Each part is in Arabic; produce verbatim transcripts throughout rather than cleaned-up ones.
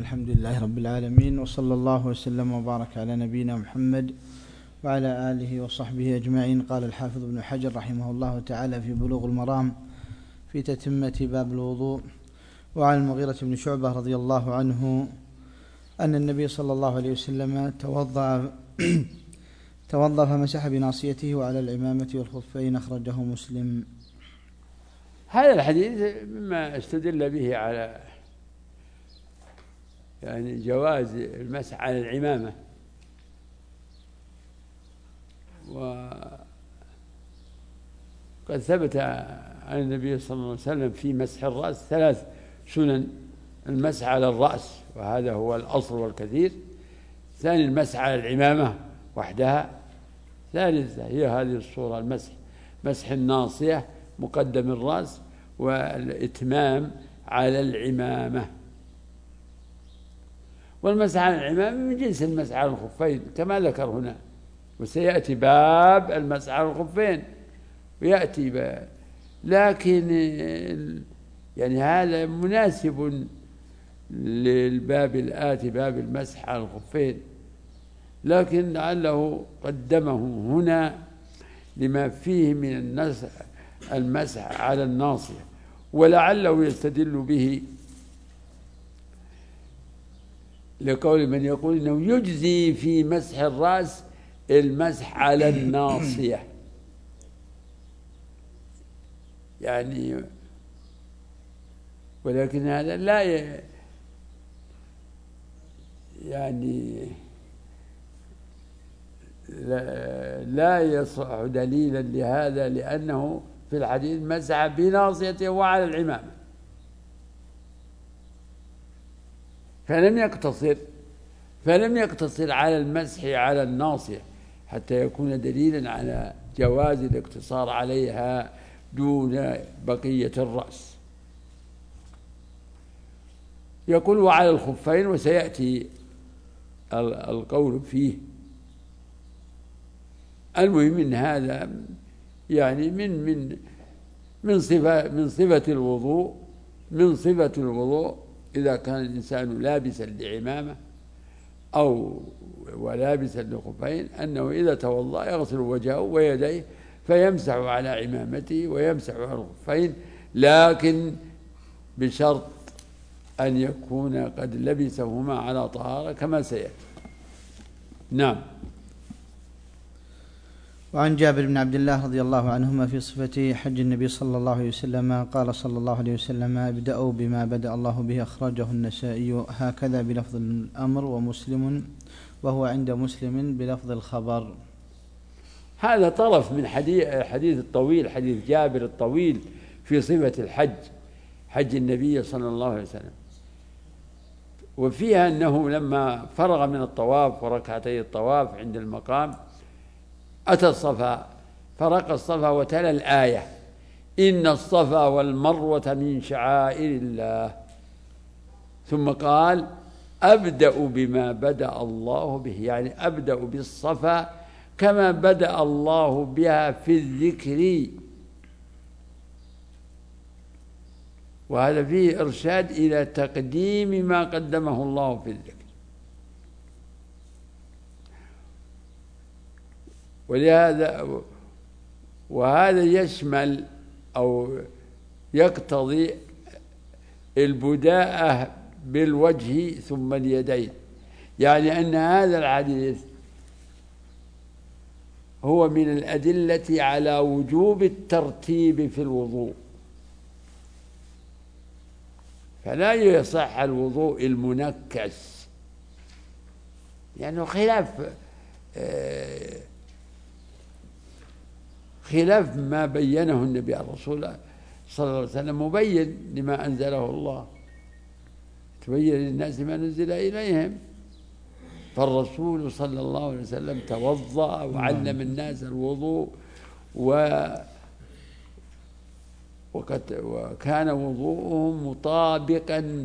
الحمد لله رب العالمين، وصلى الله وسلم وبارك على نبينا محمد وعلى آله وصحبه أجمعين. قال الحافظ ابن حجر رحمه الله تعالى في بلوغ المرام في تتمة باب الوضوء: وعن المغيرة بن شعبة رضي الله عنه أن النبي صلى الله عليه وسلم توضأ توضأ فمسح بناصيته وعلى العمامة والخفين. أخرجه مسلم. هذا الحديث مما استدل به على يعني جواز المسح على العمامة، وقد ثبت عن النبي صلى الله عليه وسلم في مسح الرأس ثلاث سنن: المسح على الرأس وهذا هو الأصل والكثير، ثاني المسح على العمامة وحدها، ثالثة هي هذه الصورة المسح مسح الناصية مقدم الرأس والإتمام على العمامة. والمسح على العمامة من جنس المسح على الخفين كما ذكر هنا، وسيأتي باب المسح على الخفين ويأتي باب، لكن يعني هذا مناسب للباب الآتي باب المسح على الخفين، لكن لعله قدمه هنا لما فيه من المسح على الناصية، ولعله يستدل به لقول من يقول إنه يجزي في مسح الرأس المسح على الناصية، يعني ولكن هذا لا ي... يعني لا, لا يصح دليلا لهذا، لأنه في الحديث مسح بناصيته وعلى العمامة، فلم يقتصر فلم يقتصر على المسح على الناصية حتى يكون دليلا على جواز الاقتصار عليها دون بقية الرأس. يقول وعلى الخفين، وسيأتي القول فيه. المهم ان هذا يعني من من من صفة من صفة الوضوء من صفة الوضوء إذا كان الإنسان لابسا لعمامة أو ولابسا لخفين أنه إذا توضأ يغسل وجهه ويديه فيمسح على عمامته ويمسح على الخفين، لكن بشرط أن يكون قد لبسهما على طهارة كما سيأتي. نعم. وعن جابر بن عبد الله رضي الله عنهما في صفة حج النبي صلى الله عليه وسلم قال صلى الله عليه وسلم: ابدأوا بما بدأ الله به. أخرجه النسائي هكذا بلفظ الأمر، ومسلم وهو عند مسلم بلفظ الخبر. هذا طرف من حديث حديث الطويل، حديث جابر الطويل في صفة الحج، حج النبي صلى الله عليه وسلم، وفيها أنه لما فرغ من الطواف وركعتي الطواف عند المقام أتى الصفا فرق الصفا وتلا الآية: إن الصفا والمروة من شعائر الله، ثم قال: أبدأ بما بدأ الله به، يعني أبدأ بالصفا كما بدأ الله بها في الذكر. وهذا فيه إرشاد إلى تقديم ما قدمه الله في الذكر، ولهذا وهذا يشمل أو يقتضي البداءة بالوجه ثم اليدين، يعني أن هذا الحديث هو من الأدلة على وجوب الترتيب في الوضوء، فلا يصح الوضوء المنكس، يعني خلاف آه خلاف ما بينه النبي الرسول صلى الله عليه وسلم، مبين لما أنزله الله، تبين للناس ما نزل إليهم. فالرسول صلى الله عليه وسلم توضأ وعلم الناس الوضوء، و وكان وضوءهم مطابقا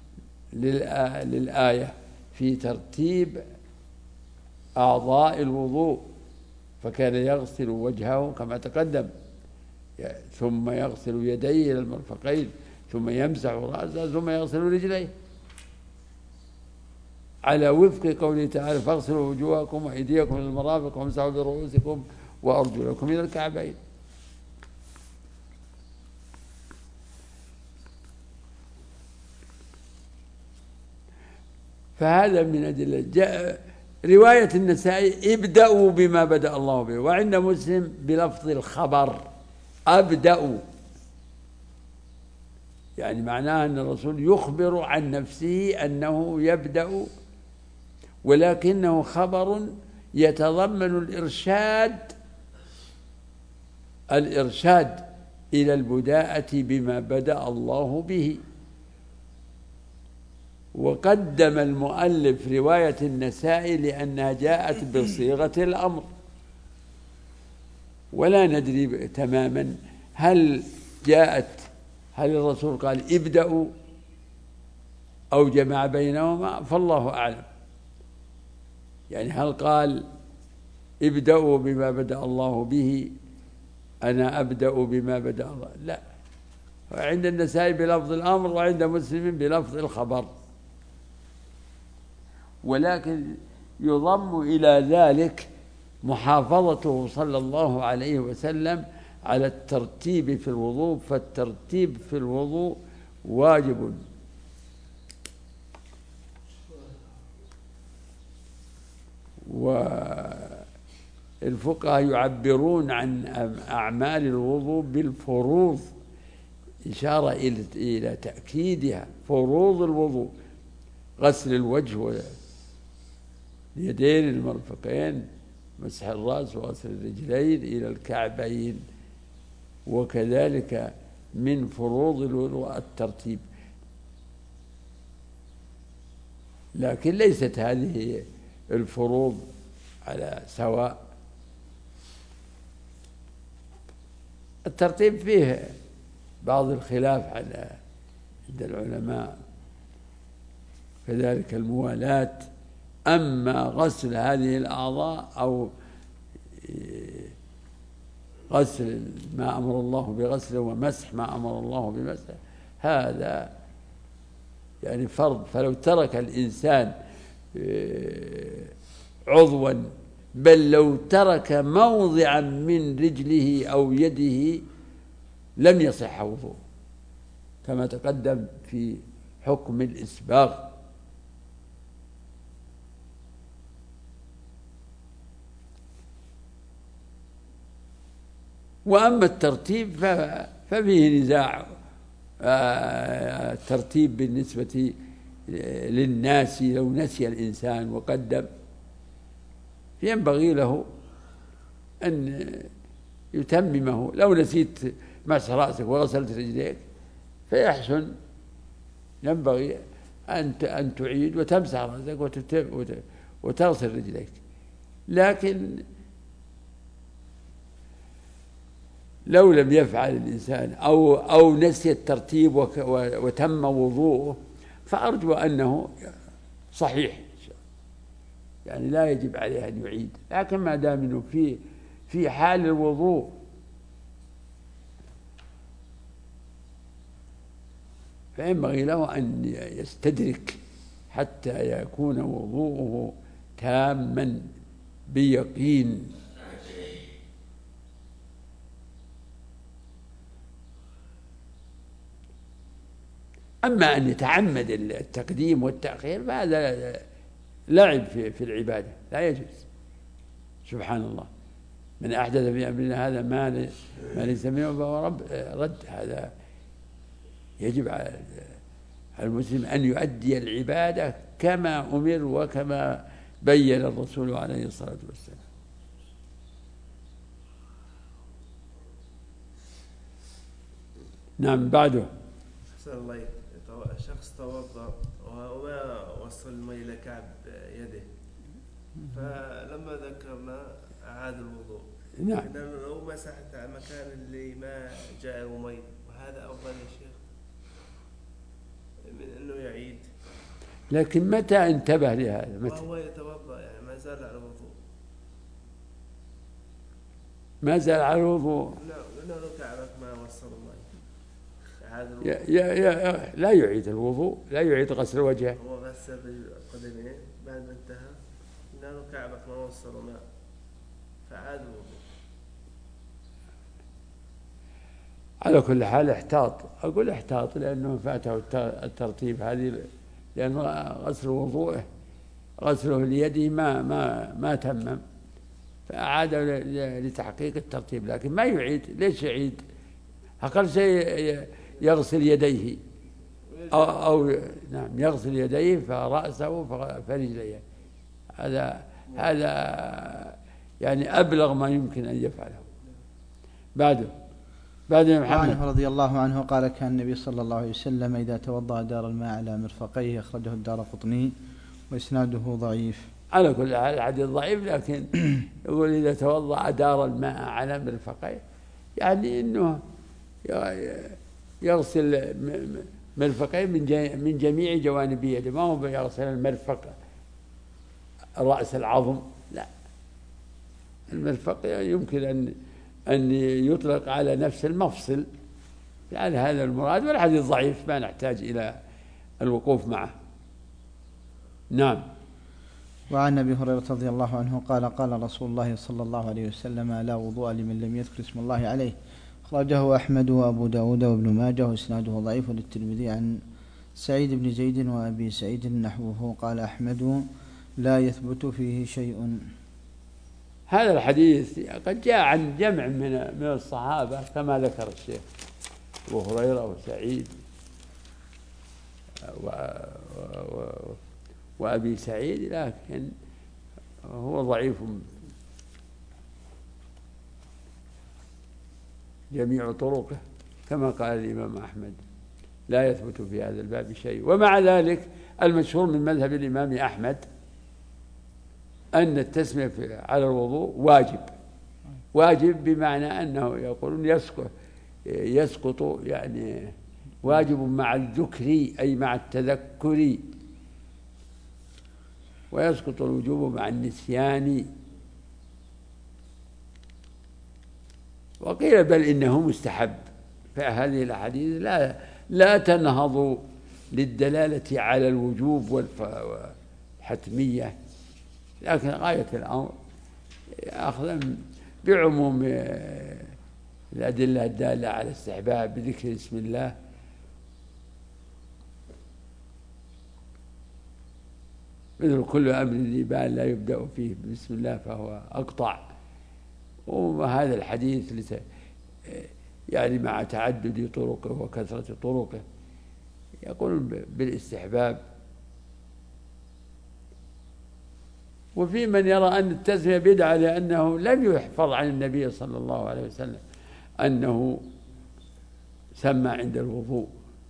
للآية في ترتيب أعضاء الوضوء، فكان يغسل وجهه كما تقدم، ثم يغسل يديه إلى المرفقين، ثم يمسح رأسه، ثم يغسل رجليه. على وفق قوله تعالى فاغسلوا وجوهكم وأيديكم إلى المرافق وامسحوا برؤوسكم وأرجلكم إلى الكعبين. فهذا من أدلة. جاء رواية النسائي ابدأوا بما بدأ الله به، وعند مسلم بلفظ الخبر أبدأوا، يعني معناه أن الرسول يخبر عن نفسه أنه يبدأ، ولكنه خبر يتضمن الإرشاد الإرشاد إلى البداءة بما بدأ الله به. وقدم المؤلف رواية النسائي لأنها جاءت بصيغة الأمر، ولا ندري تماما هل جاءت هل الرسول قال ابدأوا أو جمع بينهما، فالله أعلم. يعني هل قال ابدأوا بما بدأ الله به، أنا أبدأ بما بدأ الله، لا، عند النسائي بلفظ الأمر وعند مسلم بلفظ الخبر. ولكن يضم إلى ذلك محافظته صلى الله عليه وسلم على الترتيب في الوضوء، فالترتيب في الوضوء واجب. والفقهاء يعبرون عن أعمال الوضوء بالفروض، إشارة إلى تأكيدها. فروض الوضوء غسل الوجه واليدين المرفقين، مسح الرأس وغسل الرجلين إلى الكعبين، وكذلك من فروض الوضوء الترتيب. لكن ليست هذه الفروض على سواء. الترتيب فيه بعض الخلاف على عند العلماء، كذلك الموالاة. أما غسل هذه الأعضاء أو غسل ما أمر الله بغسله ومسح ما أمر الله بمسحه، هذا يعني فرض. فلو ترك الإنسان عضوا، بل لو ترك موضعا من رجله أو يده لم يصح وضوءه، كما تقدم في حكم الإسباغ. وأما الترتيب ففيه نزاع. الترتيب بالنسبة للناس، لو نسي الإنسان وقدم، ينبغي له أن يتممه. لو نسيت مسح رأسك وغسلت رجليك فيحسن، ينبغي أن تعيد وتمسح رأسك وتغسل رجليك. لكن لو لم يفعل الإنسان أو أو نسي الترتيب وتم وضوءه، فأرجو أنه صحيح، يعني لا يجب عليه أن يعيد. لكن ما دام أنه في في حال الوضوء فينبغي له أن يستدرك حتى يكون وضوءه تاما بيقين. أما أن يتعمد التقديم والتأخير فهذا لعب في في العبادة، لا يجوز. سبحان الله، من أحدث في أمرنا هذا ما ما ليس منه فهو رب رد. هذا يجب على المسلم أن يؤدي العبادة كما أمر وكما بين الرسول عليه الصلاة والسلام. نعم. بعده الله، شخص توضأ وما وصل الماء إلى كعب يده، فلما ذكر ماء أعاد الوضوء. نعم. لو مسحت مكان اللي ما جاء مي، وهذا أفضل يا شيخ من أنه يعيد. لكن متى انتبه لهذا؟ متى؟ وهو يتوضأ، يعني ما زال على الوضوء. ما زال على الوضوء. لا، لأنه كعبك ما وصل الماء. ي... ي... ي... لا يعيد الوضوء، لا يعيد غسل وجهه. هو غسل القدمين بعد ما انتهى قالوا كعبك ما وصلوا ماء فعاد الوضوء. على كل حال احتاط، أقول احتاط لأنه فاته الترتيب هذه، لأنه غسل وضوءه غسله ليده ما ما ما تمم، فأعاد لتحقيق الترتيب، لكن ما يعيد. ليش يعيد؟ أقل شيء يغسل يديه أو, أو نعم يغسل يديه فرأسه فرجليه، هذا هذا يعني أبلغ ما يمكن أن يفعله. بعده بعد محمد عنه رضي الله عنه قال كان النبي صلى الله عليه وسلم إذا توضأ دار الماء على مرفقيه، أخرجه الدارقطني وإسناده ضعيف. على كل حال الحديث ضعيف، لكن يقول إذا توضأ دار الماء على مرفقيه، يعني إنه يغسل مرفقيه من جميع جوانب يده، ما هو يغسل المرفق رأس العظم، لا، المرفق يمكن أن أن يطلق على نفس المفصل، يعني هذا المراد، والحديث ضعيف ما نحتاج إلى الوقوف معه. نعم. وعن أبي هريرة رضي الله عنه قال قال رسول الله صلى الله عليه وسلم لا وضوء لمن لم يذكر اسم الله عليه، أخرجه أحمد وأبو داود وابن ماجه وإسناده ضعيف، للترمذي عن سعيد بن زيد وأبي سعيد نحوه. قال أحمد لا يثبت فيه شيء. هذا الحديث قد جاء عن جمع من من الصحابة كما ذكر الشيخ أبو هريرة وسعيد و و وأبي سعيد، لكن هو ضعيف جميع طرقه، كما قال الإمام أحمد لا يثبت في هذا الباب شيء. ومع ذلك المشهور من مذهب الإمام أحمد أن التسمية على الوضوء واجب، واجب بمعنى أنه يقولون يسقط يسقط يعني واجب مع الذكر أي مع التذكر، ويسقط الوجوب مع النسيان. وقيل بل إنه مستحب، فهذه الأحاديث لا لا تنهض للدلالة على الوجوب والحتمية، لكن غاية الأمر أخذا بعموم الأدلة الدالة على استحباب بذكر اسم الله. مثل كل أمر ذي بال لا يبدأ فيه بسم الله فهو أقطع. وهذا الحديث يعني مع تعدد طرقه وكثرة طرقه يقول بالاستحباب. وفي من يرى أن التسمية بدعة لأنه لم يحفظ عن النبي صلى الله عليه وسلم أنه سمى عند الوضوء،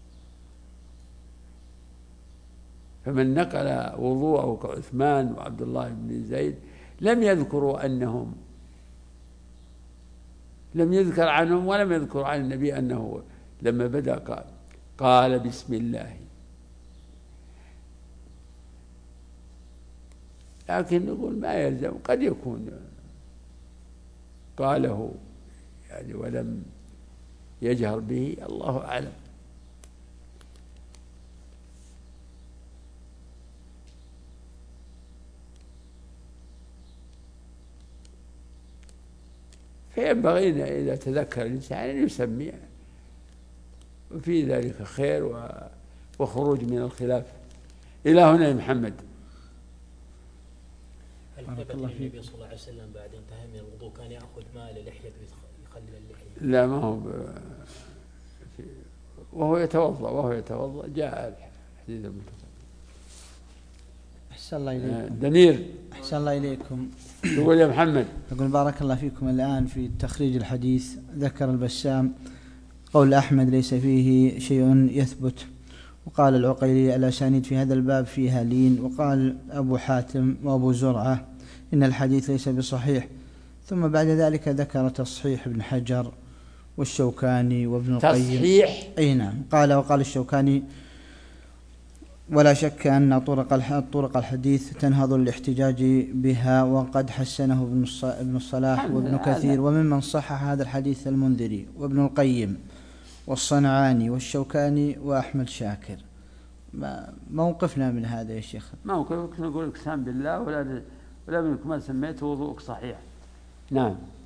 فمن نقل وضوءه كعثمان وعبد الله بن زيد لم يذكروا أنهم لم يذكر عنهم ولم يذكر عن النبي أنه لما بدأ قال قال بسم الله. لكن نقول ما يلزم، قد يكون قاله يعني ولم يجهر به، الله أعلم. فينبغي إذا تذكر الإنسان أن يسمي، وفي ذلك خير وخروج من الخلاف. إلى هنا يا محمد. هل ثبت النبي صلى الله عليه وسلم بعد انتهاء من الوضوء كان يأخذ ماء للحية ويخلل اللحية؟ لا، ما هو وهو يتوضأ وهو يتوضأ جاء الحديث المتصل. أحسن الله إليكم. دنير. أحسن الله إليكم. تقول يا محمد. أقول بارك الله فيكم. الآن في تخريج الحديث ذكر البسام قول أحمد ليس فيه شيء يثبت، وقال العقيلي الأسانيد في هذا الباب فيها لين، وقال أبو حاتم وأبو زرعة إن الحديث ليس بصحيح. ثم بعد ذلك ذكر تصحيح ابن حجر والشوكاني وابن القيم. تصحيح؟ أي نعم. قال وقال الشوكاني ولا شك أن طرق طرق الحديث تنهض للاحتجاج بها، وقد حسنه ابن الصلاح وابن كثير، وممن صحح هذا الحديث المنذري وابن القيم والصنعاني والشوكاني وأحمد شاكر. ما موقفنا من هذا يا شيخ؟ موقفك نقول اقسم بالله ولا ولا منك ما سميت وضوءك صحيح. نعم.